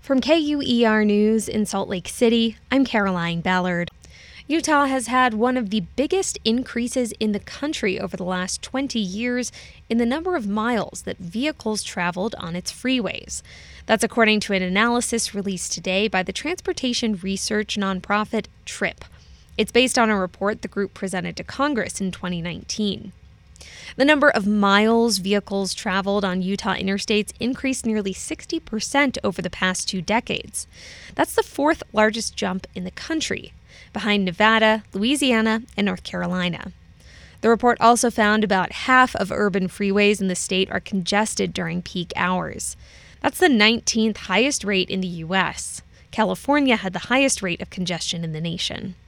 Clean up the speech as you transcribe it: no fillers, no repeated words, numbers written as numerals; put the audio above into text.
From KUER News in Salt Lake City, I'm Caroline Ballard. Utah has had one of the biggest increases in the country over the last 20 years in the number of miles that vehicles traveled on its freeways. That's according to an analysis released today by the transportation research nonprofit TRIP. It's based on a report the group presented to Congress in 2019. The number of miles vehicles traveled on Utah interstates increased nearly 60% over the past 2 decades. That's the fourth largest jump in the country, behind Nevada, Louisiana, and North Carolina. The report also found about half of urban freeways in the state are congested during peak hours. That's the 19th highest rate in the U.S. California had the highest rate of congestion in the nation.